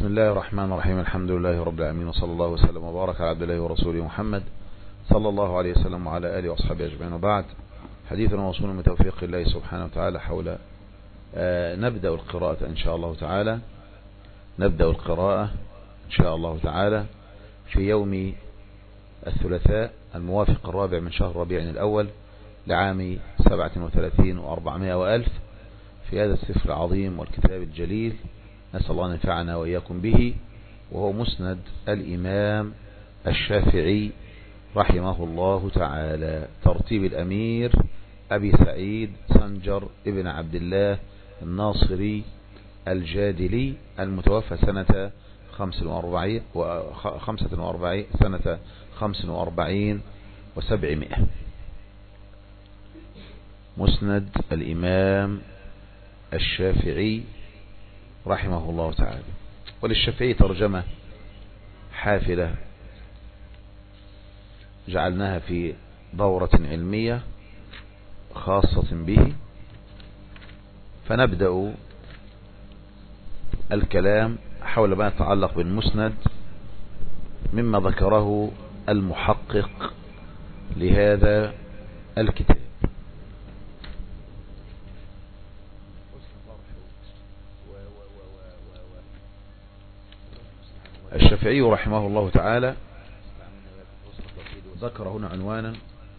الله الرحمن الرحيم. الحمد لله رب العالمين، وصلى الله وسلم وبارك على عبد الله ورسوله محمد صلى الله عليه وسلم وعلى آله وأصحابه أجمعين، وبعد. حديثنا موصول من توفيق الله سبحانه وتعالى حول نبدأ القراءة إن شاء الله تعالى. نبدأ القراءة إن شاء الله تعالى في يوم الثلاثاء الموافق 4 من شهر ربيع الأول لعام 37 و400 وألف في هذا السفر العظيم والكتاب الجليل. نسأل الله أن ينفعنا وإياكم به، وهو مسند الإمام الشافعي رحمه الله تعالى، ترتيب الأمير أبي سعيد سنجر ابن عبد الله الناصري الجادلي، المتوفى سنة 45 و700. مسند الإمام الشافعي رحمه الله تعالى. وللشافعي ترجمة حافلة جعلناها في دورة علمية خاصة به، فنبدأ الكلام حول ما يتعلق بالمسند مما ذكره المحقق لهذا الكتاب. الشافعي رحمه الله تعالى ذكر هنا عنوانا: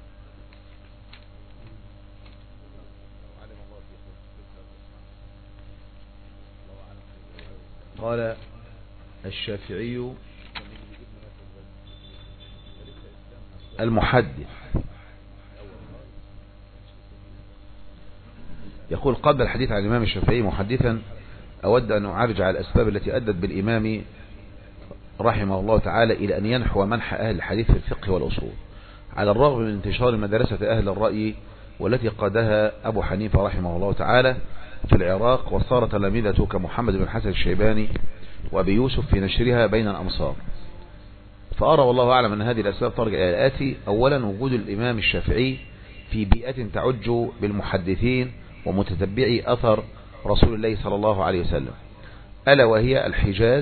قال الشافعي المحدث، يقول: قبل الحديث عن الإمام الشافعي محدثا أود أن أعرج على الأسباب التي أدت بالإمام رحمه الله تعالى إلى أن ينحو منح أهل الحديث في الفقه والأصول، على الرغم من انتشار مدرسة أهل الرأي والتي قادها أبو حنيفة رحمه الله تعالى في العراق، وصار تلامذته كمحمد بن حسن الشيباني وأبي يوسف في نشرها بين الأمصار. فأرى والله أعلم أن هذه الأسباب ترجع إلى الآتي: أولا، وجود الإمام الشافعي في بيئة تعج بالمحدثين ومتتبعي أثر رسول الله صلى الله عليه وسلم، ألا وهي الحجاز،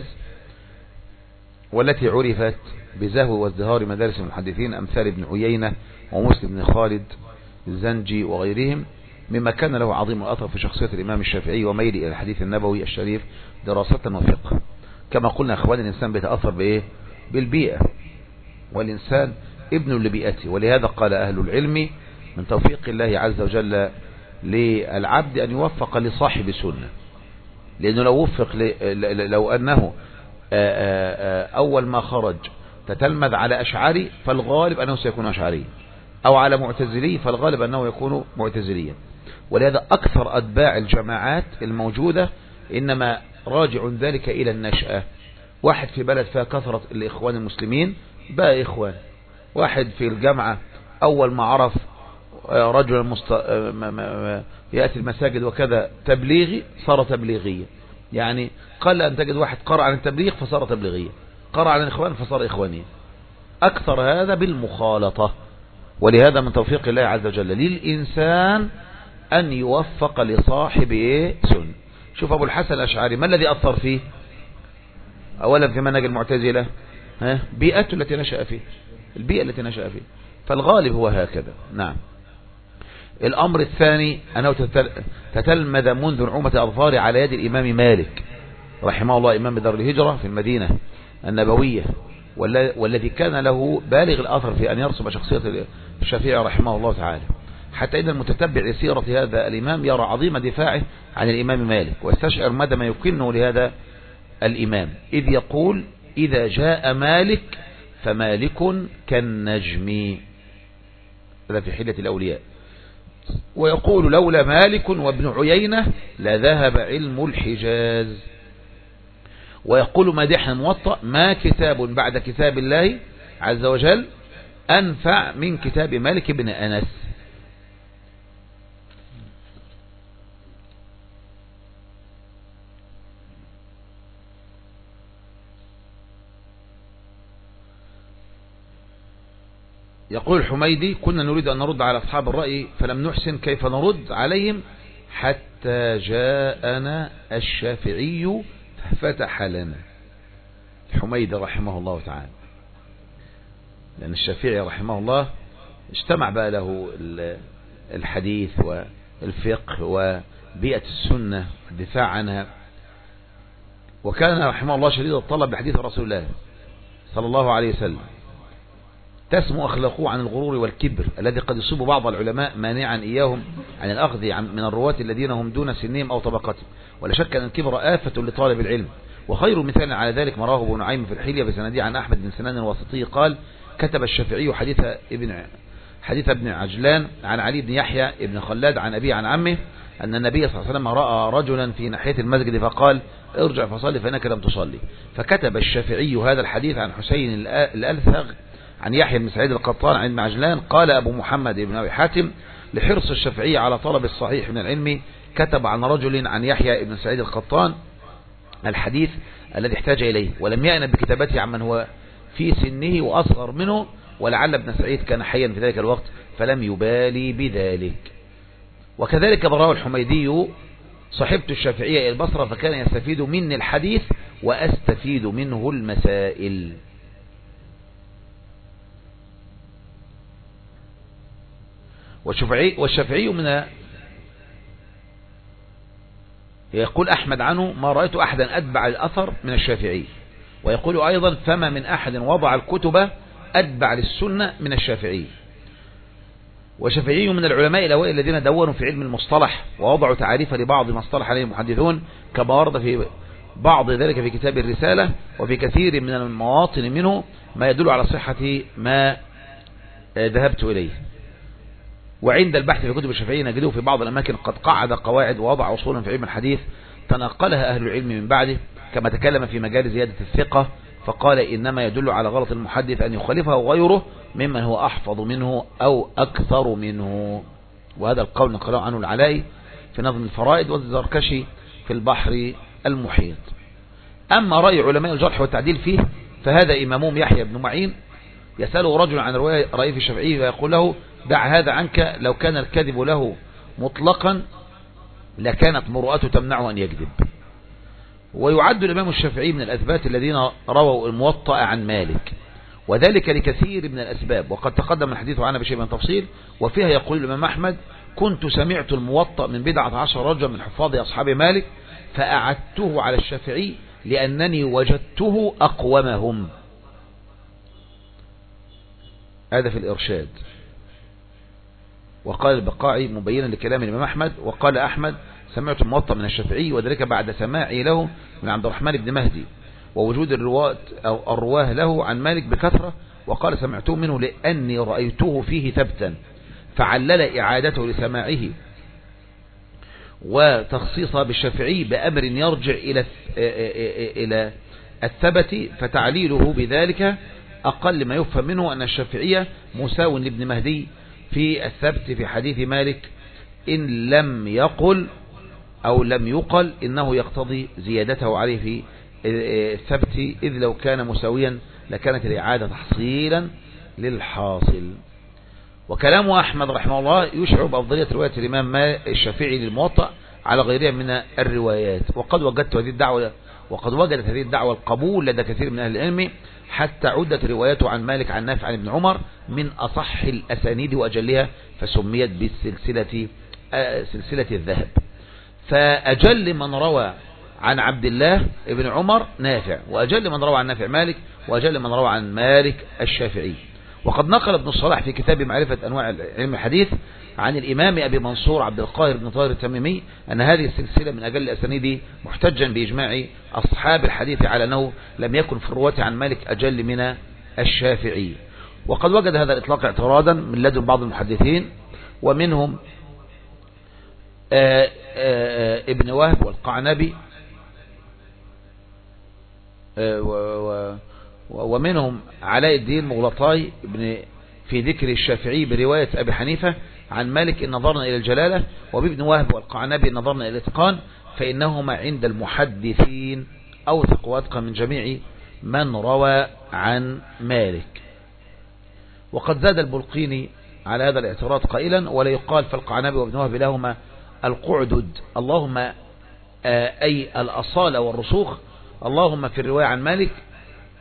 والتي عرفت بزهو وازدهار مدارس المحدثين أمثال ابن عيينة ومسلم بن خالد الزنجي وغيرهم، مما كان له عظيم الأثر في شخصية الإمام الشافعي وميل إلى الحديث النبوي الشريف دراسة وفقه. كما قلنا أخوان، الإنسان بيتأثر بإيه؟ بالبيئة، والإنسان ابن لبيئته. ولهذا قال أهل العلم: من توفيق الله عز وجل للعبد أن يوفق لصاحب سنة، لأنه لو وفق لو أنه أول ما خرج تتلمذ على أشعري فالغالب أنه سيكون أشعري، أو على معتزلي فالغالب أنه يكون معتزليا. ولهذا أكثر أتباع الجماعات الموجودة إنما راجع ذلك إلى النشأة. واحد في بلد فيها كثرة الإخوان المسلمين بقى إخوان، واحد في الجامعة أول ما عرف رجل يأتي المساجد وكذا تبليغي صار تبليغيا. يعني قل أن تجد واحد قرأ عن التبليغ فصار تبليغيا، قرأ عن الإخوان فصار إخوانيا. أكثر هذا بالمخالطة. ولهذا من توفيق الله عز وجل للإنسان أن يوفق لصاحب سنة. شوف أبو الحسن الأشعري ما الذي أثر فيه؟ أولا في منهج المعتزلة بيئته التي نشأ فيه، البيئة التي نشأ فيه، فالغالب هو هكذا. نعم. الأمر الثاني أنه تتلمذ منذ نعومة أظفاره على يد الإمام مالك رحمه الله، إمام دار الهجرة في المدينة النبوية، والذي كان له بالغ الأثر في أن يرسم شخصية الشافعي رحمه الله تعالى، حتى إن المتتبع لسيرة هذا الإمام يرى عظيم دفاعه عن الإمام مالك، ويستشعر مدى ما يكنه لهذا الإمام، إذ يقول: إذا جاء مالك فمالك كالنجم. هذا في حلة الأولياء. ويقول: لولا مالك وابن عيينة لذهب علم الحجاز. ويقول مادحا موطأ: ما كتاب بعد كتاب الله عز وجل أنفع من كتاب مالك بن أنس. يقول الحميدي: كنا نريد أن نرد على أصحاب الرأي فلم نحسن كيف نرد عليهم حتى جاءنا الشافعي ففتح لنا. الحميدي رحمه الله تعالى، لأن الشافعي رحمه الله اجتمع بقى له الحديث والفقه وبيئة السنة الدفاع عنها، وكان رحمه الله شديد الطلب بحديث رسول الله صلى الله عليه وسلم: تسمو أخلاقه عن الغرور والكبر الذي قد يصيب بعض العلماء مانعا إياهم عن الأخذ من الرواة الذين هم دون سنهم أو طبقتهم. ولا شك أن الكبر آفة لطالب العلم، وخير مثال على ذلك ما رواه ابن نعيم في الحلية بسنديه عن أحمد بن سنان الواسطي قال: كتب الشافعي حديث ابن عجلان عن علي بن يحيى ابن خلاد عن أبيه عن عمه أن النبي صلى الله عليه وسلم رأى رجلا في ناحية المسجد فقال: ارجع فصلي فإنك لم تصلي. فكتب الشافعي هذا الحديث عن حسين الألثغ عن يحيى بن سعيد القطان عن ابن عجلان. قال أبو محمد بن أبي حاتم: لحرص الشافعي على طلب الصحيح من العلم كتب عن رجل عن يحيى بن سعيد القطان الحديث الذي احتاج إليه، ولم يأنب بكتابته عمن هو في سنه وأصغر منه، ولعل ابن سعيد كان حيا في ذلك الوقت فلم يبالي بذلك. وكذلك براه الحميدي: صحبت الشافعية إلى البصرة فكان يستفيد مني الحديث وأستفيد منه المسائل. والشافعي من يقول أحمد عنه: ما رأيت أحدا أتبع الأثر من الشافعي. ويقول أيضا: فما من أحد وضع الكتب أتبع للسنة من الشافعي. والشافعي من العلماء الأوائل الذين دونوا في علم المصطلح ووضعوا تعريف لبعض ما اصطلح عليه المحدثون، كما ورد في بعض ذلك في كتاب الرسالة، وفي كثير من المواطن منه ما يدل على صحة ما ذهبت إليه. وعند البحث في كتب الشافعي نجده في بعض الأماكن قد قعد قواعد ووضع أصولا في علم الحديث تنقلها أهل العلم من بعده، كما تكلم في مجال زيادة الثقة فقال: إنما يدل على غلط المحدث أن يخالفه غيره ممن هو أحفظ منه أو أكثر منه. وهذا القول نقله عنه العلائي في نظم الفرائد، والزركشي في البحر المحيط. أما رأي علماء الجرح والتعديل فيه فهذا إمامهم يحيى بن معين يسأله رجل عن رأيه في الشافعي فيقول له: دع هذا عنك، لو كان الكذب له مطلقا لكانت مروءته تمنعه أن يكذب. ويعد الإمام الشافعي من الأثبات الذين رووا الموطأ عن مالك، وذلك لكثير من الأسباب، وقد تقدم الحديث عنها بشيء من تفصيل. وفيها يقول الإمام أحمد: كنت سمعت الموطأ من 11 رجلا من حفاظ أصحاب مالك فأعدته على الشافعي لأنني وجدته أقومهم. هذا في الإرشاد. وقال البقاعي مبينا لكلام الإمام أحمد: وقال أحمد: سمعت الموطأ من الشافعي، وذلك بعد سماعي له من عبد الرحمن بن مهدي ووجود الرواه له عن مالك بكثرة. وقال: سمعته منه لأني رأيته فيه ثبتا، فعلل إعادته لسماعه وتخصيصها بالشافعي بأمر يرجع إلى الثبت، فتعليله بذلك أقل ما يفهم منه أن الشافعية مساو لابن مهدي في الثبت في حديث مالك، إن لم يقل أو لم يقل إنه يقتضي زيادته عليه في الثبت، إذ لو كان مساويا لكانت الإعادة تحصيلا للحاصل. وكلام أحمد رحمه الله يشعر بأفضلية رواية الإمام الشافعي للموطأ على غيرها من الروايات. وقد وجدت هذه الدعوة القبول لدى كثير من أهل العلم، حتى عدت رواياته عن مالك عن نافع عن ابن عمر من أصح الأسانيد وأجلها، فسميت بالسلسلة سلسلة الذهب. فأجل من روى عن عبد الله ابن عمر نافع، وأجل من روى عن نافع مالك، وأجل من روى عن مالك الشافعي. وقد نقل ابن الصلاح في كتاب معرفة أنواع علم الحديث عن الإمام أبي منصور عبد القاهر بن طاهر التميمي أن هذه السلسلة من أجل الأسانيد، محتجا بإجماع أصحاب الحديث على أنه لم يكن في الرواة عن مالك أجل من الشافعي. وقد وجد هذا الإطلاق اعتراضا من لدن بعض المحدثين، ومنهم ابن وهب والقعنبي، ومنهم علاء الدين مغلطاي في ذكر الشافعي برواية أبي حنيفة عن مالك إن نظرنا إلى الجلالة، وبابن وهب والقعنبي نظرنا إلى الإتقان، فإنهما عند المحدثين أوثق وأتقى من جميع من روى عن مالك. وقد زاد البلقيني على هذا الاعتراض قائلا: ولا يقال فالقعنبي وابن وهب لهما القعدد، اللهم أي الأصالة والرسوخ، اللهم في الرواية عن مالك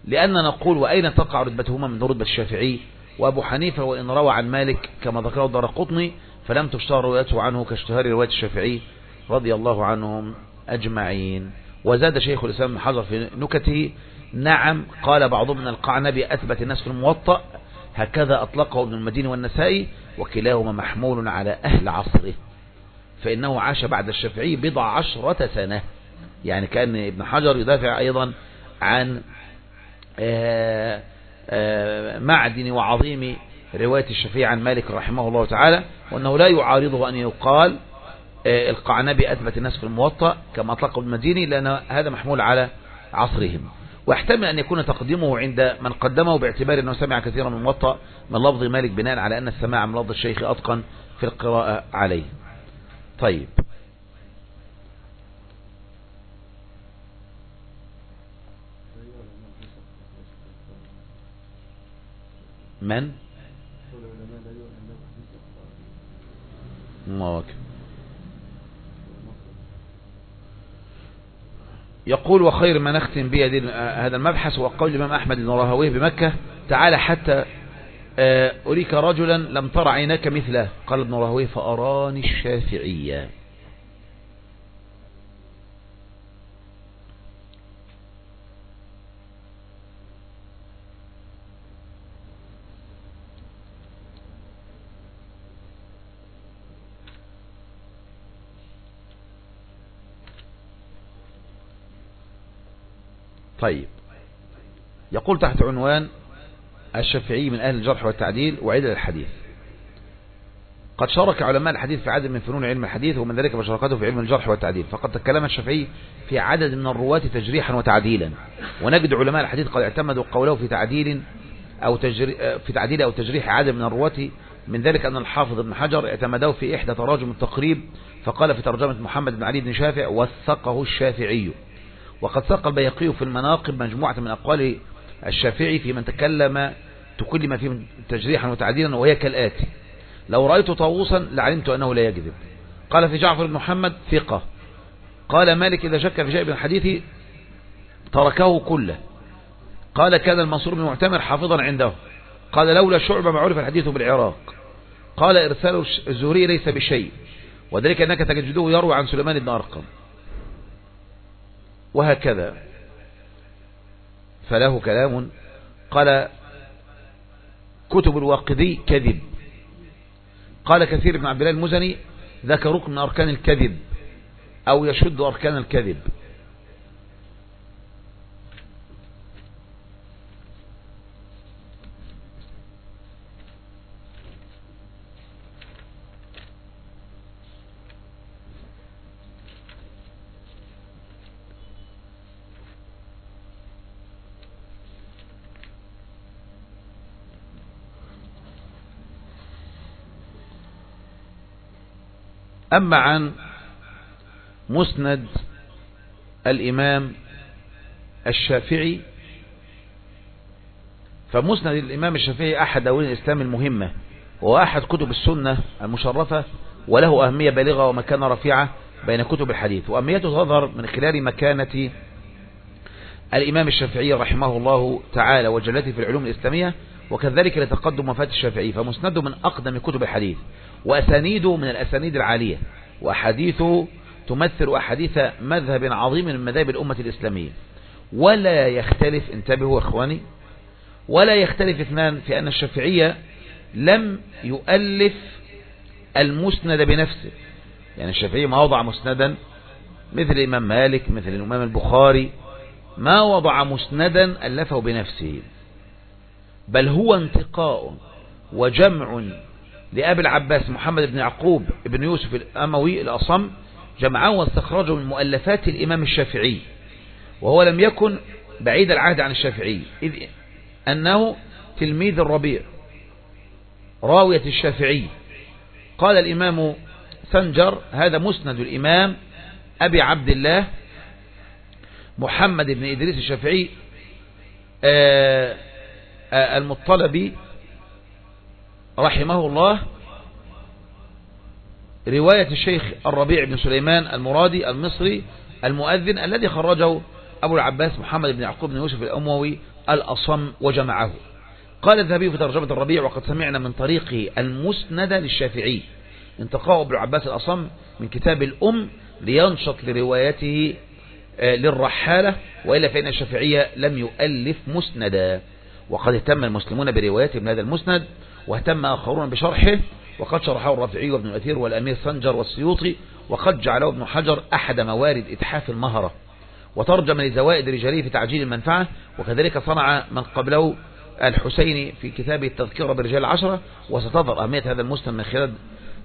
لأننا نقول وأين تقع رتبتهما من رتبة الشافعي وأبو حنيفة وإن روى عن مالك كما ذكره الدارقطني فلم تشتهر روايته عنه كاشتهار رواية الشافعي رضي الله عنهم أجمعين. وزاد شيخ الإسلام ابن حجر في نكته: نعم قال بعضهم من القعنبي أثبت الناس في الموطأ، هكذا أطلقه ابن المديني والنسائي، وكلاهما محمول على أهل عصره، فإنه عاش بعد الشافعي 10 سنة. يعني كان ابن حجر يدافع أيضا عن معدن وعظيم رواية الشافعي عن مالك رحمه الله تعالى، وأنه لا يعارضه أن يقال القعنبي أثبت الناس في الموطأ كما أطلقه ابن المديني، لأن هذا محمول على عصرهم. ويحتمل أن يكون تقديمه عند من قدمه باعتبار أنه سمع كثيرا من الموطأ من لفظ مالك، بناء على أن السماع من لفظ الشيخ أتقن في القراءة عليه. طيب، من مواكب يقول: وخير ما نختم به هذا المبحث هو قول الإمام أحمد بن راهويه بمكة: تعال حتى أريك رجلا لم تر عيناك مثله. قال ابن راهويه: فأراني الشافعية. طيب، يقول تحت عنوان: الشافعي من أهل الجرح والتعديل وعلل الحديث. قد شارك علماء الحديث في عدد من فنون علم الحديث، ومن ذلك مشاركته في علم الجرح والتعديل، فقد تكلم الشافعي في عدد من الرواة تجريحا وتعديلا، ونجد علماء الحديث قد اعتمدوا قوله في تعديل أو تجريح عدد من الرواة. من ذلك أن الحافظ ابن حجر اعتمده في إحدى تراجم التقريب، فقال في ترجمة محمد بن علي بن شافع: وثقه الشافعي. وقد ساق البيهقي في المناقب مجموعة من أقوال الشافعي في من تكلم فيه تجريحا وتعديلا، وهي كالآتي: لو رأيت طاووسا لعلمت أنه لا يكذب. قال في جعفر بن محمد: ثقة. قال مالك: إذا شك في شيء من الحديث تركه كله. قال: كان المنصور بن معتمر حافظا عنده. قال: لولا شعبة ما عرف الحديث بالعراق. قال: إرسال الزهري ليس بشيء، وذلك أنك تجده يروي عن سليمان بن أرقم. وهكذا فله كلام. قال: كتب الواقدي كذب. قال كثير بن عبد الله المزني: ذاك ركن من أركان الكذب، أو يشد أركان الكذب. أما عن مسند الإمام الشافعي، فمسند الإمام الشافعي أحد دواوين الإسلام المهمة، وهو أحد كتب السنة المشرفة، وله أهمية بالغة ومكانة رفيعة بين كتب الحديث. وأهميته تظهر من خلال مكانة الإمام الشافعي رحمه الله تعالى وجلته في العلوم الإسلامية، وكذلك لتقدم وفاة الشافعي، فمسنده من أقدم كتب الحديث، وأسانيده من الأسانيد العالية، وأحاديثه تمثل أحاديث مذهب عظيم من مذاهب الأمة الإسلامية. ولا يختلف، انتبهوا إخواني، ولا يختلف اثنان في أن الشافعية لم يؤلف المسند بنفسه. يعني الشافعي ما وضع مسندا مثل الإمام مالك، مثل الإمام البخاري، ما وضع مسندا ألفه بنفسه، بل هو انتقاء وجمع لأبي العباس محمد بن يعقوب بن يوسف الأموي الأصم، جمعه واستخرجه من مؤلفات الإمام الشافعي، وهو لم يكن بعيد العهد عن الشافعي، إذ أنه تلميذ الربيع راوية الشافعي. قال الإمام سنجر: هذا مسند الإمام أبي عبد الله محمد بن إدريس الشافعي المطلبي رحمه الله، رواية الشيخ الربيع بن سليمان المرادي المصري المؤذن، الذي خرجه أبو العباس محمد بن يعقوب بن يوسف الأموي الأصم وجمعه. قال الذهبي في ترجمة الربيع: وقد سمعنا من طريق المسند للشافعي انتقاء ابن عباس الأصم من كتاب الأم لينشط لروايته للرحالة، وإلا فإن الشافعية لم يؤلف مسندا. وقد اهتم المسلمون بروايته من هذا المسند، واهتم آخرون بشرحه، وقد شرحه الرافعي وابن الأثير والأمير سنجر والسيوطي، وقد جعله ابن حجر أحد موارد إتحاف المهرة، وترجم لزوائد رجاله في تعجيل المنفعة. وكذلك صنع من قبله الحسيني في كتابه التذكرة برجال العشرة. وستظهر أهمية هذا المسند من خلال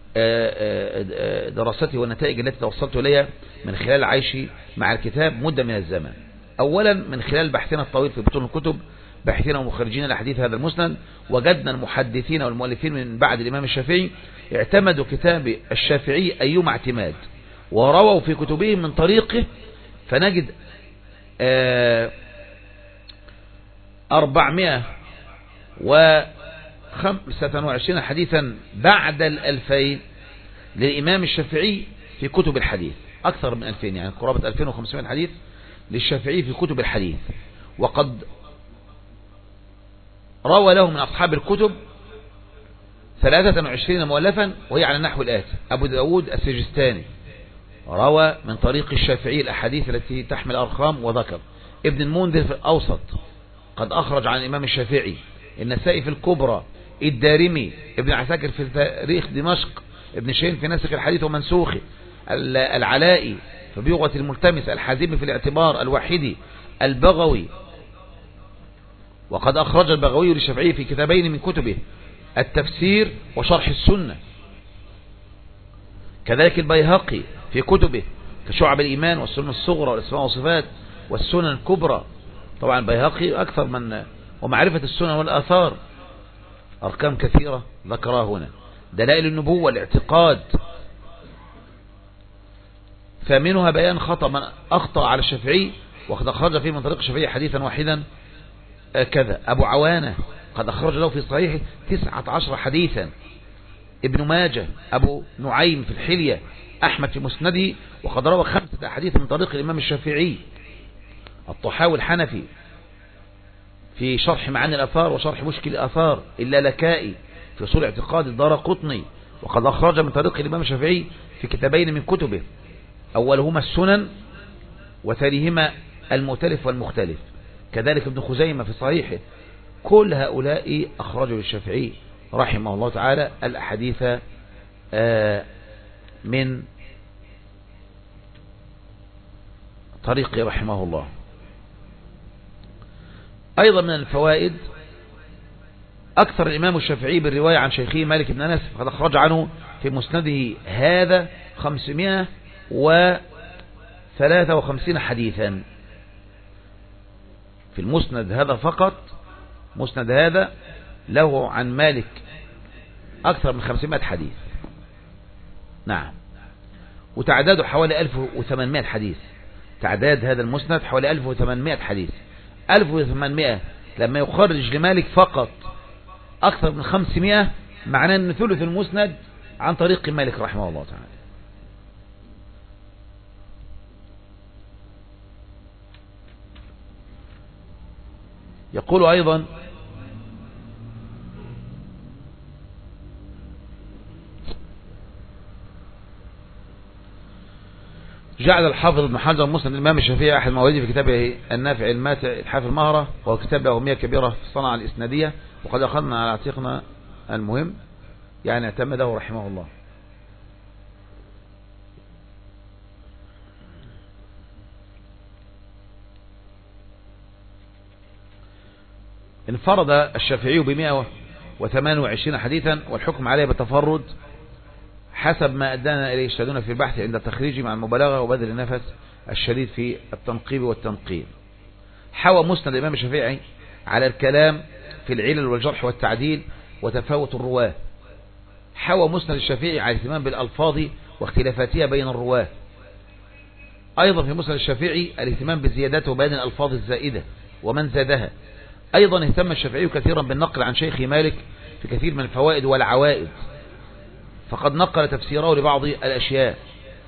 دراستي والنتائج التي توصلت إليها من خلال عيشي مع الكتاب مدة من الزمن. أولا من خلال بحثنا الطويل في بطون الكتب، باحثين ومخرجين الأحاديث هذا المسند، وجدنا المحدثين والمؤلفين من بعد الإمام الشافعي اعتمدوا كتاب الشافعي أيما اعتماد، ورووا في كتبهم من طريقه، فنجد 425 حديثا بعد 2000 للإمام الشافعي في كتب الحديث، أكثر من 2000 يعني قرابة 2500 حديث للشافعي في كتب الحديث. وقد روى له من أصحاب الكتب 23 مؤلفا، وهي على النحو الآتي: أبو داود السجستاني روى من طريق الشافعي الأحاديث التي تحمل أرقام وذكر. ابن المنذر في الأوسط قد أخرج عن الإمام الشافعي. النسائي في الكبرى، الدارمي، ابن عساكر في تاريخ دمشق، ابن شين في ناسخ الحديث ومنسوخه، العلائي في بيوغة الملتمس، الحازمي في الاعتبار، الواحدي، البغوي. وقد أخرج البغوي للشافعي في كتابين من كتبه: التفسير وشرح السنة. كذلك البيهقي في كتبه كشعب الإيمان والسنة الصغرى والأسماء والصفات والسنن الكبرى. طبعا البيهقي أكثر من ومعرفة السنن والآثار، أرقام كثيرة ذكرها هنا. دلائل النبوة، الاعتقاد، فمنها بيان خطأ من أخطأ على الشافعي، وقد أخرج فيه من طريق الشافعي حديثا واحدا كذا. أبو عوانة قد أخرج له في صحيحه 19 حديثا. ابن ماجه، أبو نعيم في الحلية، أحمد في مسنده، وقد روى 5 أحاديث من طريق الإمام الشافعي. الطحاوي الحنفي في شرح معاني الآثار وشرح مشكل الآثار، اللالكائي في أصول اعتقاد الدارقطني، وقد أخرج من طريق الإمام الشافعي في كتابين من كتبه: أولهما السنن، وثانيهما المؤتلف والمختلف. كذلك ابن خزيمة في صحيحه. كل هؤلاء أخرجوا للشافعي رحمه الله تعالى الأحاديث من طريق رحمه الله. أيضا من الفوائد أكثر الإمام الشافعي بالرواية عن شيخه مالك بن أنس، فقد أخرج عنه في مسنده هذا 553 حديثا. في المسند هذا فقط، مسند هذا له عن مالك أكثر من 500 حديث. نعم، وتعداده حوالي 1800 حديث. تعداد هذا المسند حوالي 1800 حديث. 1800 لما يخرج لمالك فقط أكثر من 500، معناه أن ثلث المسند عن طريق مالك رحمه الله تعالى. يقول أيضا: جعل الحافظ ابن حجر مسند الإمام الشافعي أحد مواليده في كتابه النافع الماتع إتحاف المهرة، وهو كتاب له أهمية كبيرة في الصنعة الإسنادية، وقد أخذنا على عتيقنا المهم، يعني اعتمده رحمه الله. انفرد الشافعي ب128 حديثا، والحكم عليه بالتفرد حسب ما أدانا إليه الشهادون في البحث عند التخريج مع المبالغة وبذل النفس الشديد في التنقيب والتنقيب. حوى مسند الإمام الشافعي على الكلام في العلل والجرح والتعديل وتفاوت الرواه. حوى مسند الشافعي على الاهتمام بالألفاظ واختلافاتها بين الرواه. أيضا في مسند الشافعي الاهتمام بزيادات وبيان الألفاظ الزائدة ومن زادها. أيضا اهتم الشافعي كثيرا بالنقل عن شيخ مالك في كثير من الفوائد والعوائد، فقد نقل تفسيره لبعض الأشياء.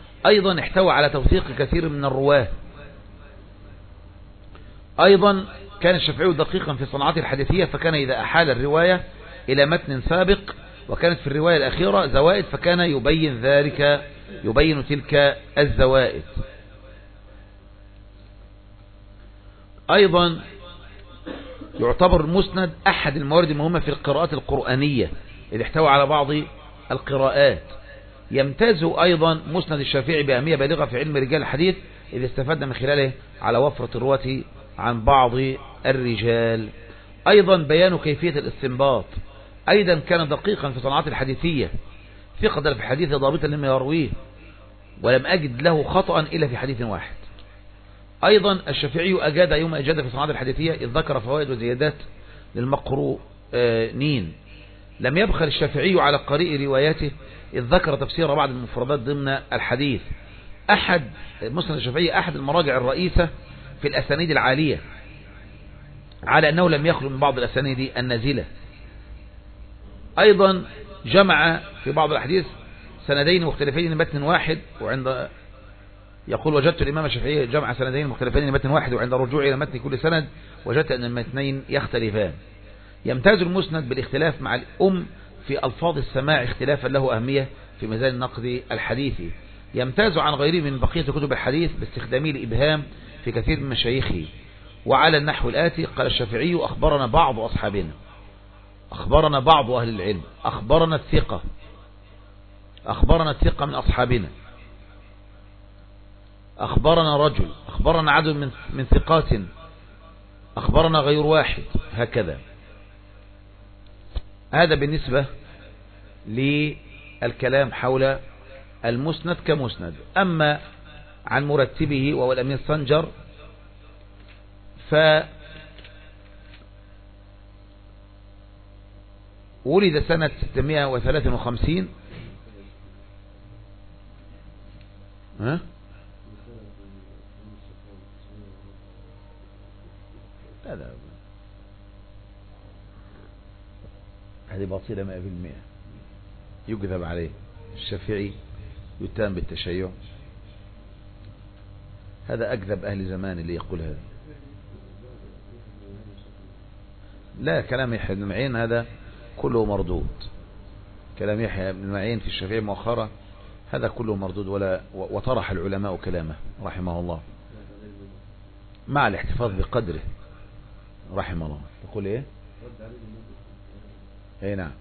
أيضا احتوى على توثيق كثير من الرواه. أيضا كان الشافعي دقيقا في صناعته الحديثية، فكان إذا أحال الرواية إلى متن سابق وكانت في الرواية الأخيرة زوائد فكان يبين تلك الزوائد. أيضا يعتبر المسند أحد الموارد المهمة في القراءات القرآنية إذ احتوى على بعض القراءات. يمتاز أيضا مسند الشافعي بأهمية بالغة في علم رجال الحديث إذ استفدنا من خلاله على وفرة الرواة عن بعض الرجال. أيضا بيان كيفية الاستنباط. أيضا كان دقيقا في صناعات الحديثية، ثقة في الحديث ضابطا لما يرويه، ولم أجد له خطأ إلا في حديث واحد. أيضا الشافعي أجاد يوم أجاد في صناعات الحديثية إذ ذكر فوائد وزيادات للمقروءين. لم يبخل الشافعي على قارئ رواياته إذ ذكر تفسير بعض المفردات ضمن الحديث. مسند الشافعي أحد المراجع الرئيسة في الأسانيد العالية، على أنه لم يخلو من بعض الأسانيد النازلة. أيضا جمع في بعض الأحاديث سندين مختلفين لمتن واحد، وعند يقول وجدت الإمام الشافعي جمع سندين مختلفين لمتن واحد، وعند الرجوع إلى متن كل سند وجدت أن المتنين يختلفان. يمتاز المسند بالاختلاف مع الأم في ألفاظ السماع اختلافا له أهمية في ميزان النقد الحديثي. يمتاز عن غيره من بقية كتب الحديث باستخدامه الإبهام في كثير من مشايخه. وعلى النحو الآتي: قال الشافعي أخبرنا بعض أصحابنا، أخبرنا بعض أهل العلم، أخبرنا الثقة من أصحابنا، أخبرنا رجل، أخبرنا عدد من ثقات، أخبرنا غير واحد، هكذا. هذا بالنسبة للكلام حول المسند كمسند. أما عن مرتبه وهو الأمير سنجر ولد سنة 653 هذا هذه باطلة 100%، يكذب عليه. الشافعي يتهم بالتشيع، هذا أكذب أهل زمان اللي يقول هذا. لا، كلام يحيى بن معين هذا كله مردود. كلام يحيى بن معين في الشافعي مؤخرا هذا كله مردود، وطرح العلماء كلامه رحمه الله مع الاحتفاظ بقدره رحمه الله. تقول ايه؟ ايه نعم،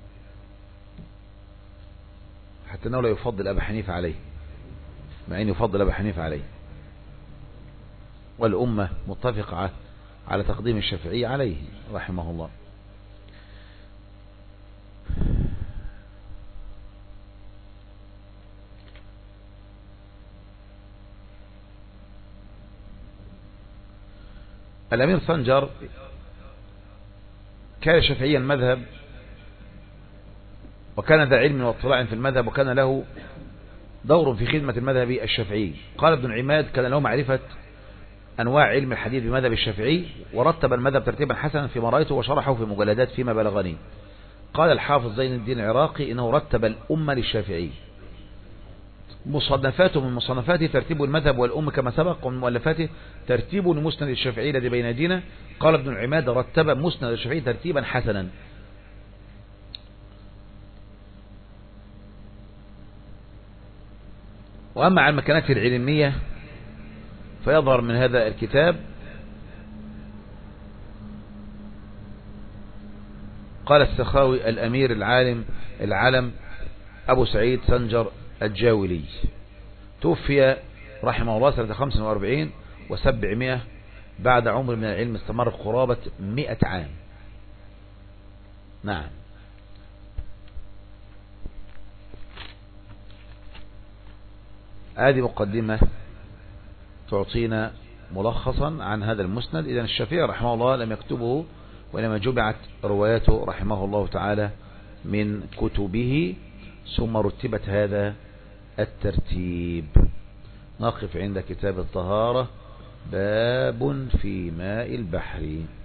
حتى انه لا يفضل ابا حنيفه عليه، مع ان يفضل ابا حنيفه عليه، والامه متفقه على تقديم الشافعي عليه رحمه الله. الأمير سنجر كان شافعيا مذهب، وكان ذا علم واطلاع في المذهب، وكان له دور في خدمة المذهب الشافعي. قال ابن عماد: كان له معرفة أنواع علم الحديث بمذهب الشافعي، ورتب المذهب ترتيبا حسنا في مرايته وشرحه في مجلدات فيما بلغني. قال الحافظ زين الدين العراقي إنه رتب الأمة للشافعي. مصنفاته من مصنفاته ترتيب المذهب والأم كما سبق، ومن مؤلفاته ترتيب لمسند الشافعي الذي بين يدينا. قال ابن عماد: رتب مسند الشافعي ترتيبا حسنا. وأما عن مكانته العلمية فيظهر من هذا الكتاب. قال السخاوي: الأمير العالم أبو سعيد سنجر الجاولي توفي رحمه الله سنة 45 و700 بعد عمر من العلم استمر قرابة 100 عام. نعم. هذه مقدمة تعطينا ملخصا عن هذا المسند. إذن الشافعي رحمه الله لم يكتبه، وإنما جمعت رواياته رحمه الله تعالى من كتبه، ثم رتبت هذا الترتيب. نقف عند كتاب الطهارة، باب في ماء البحر.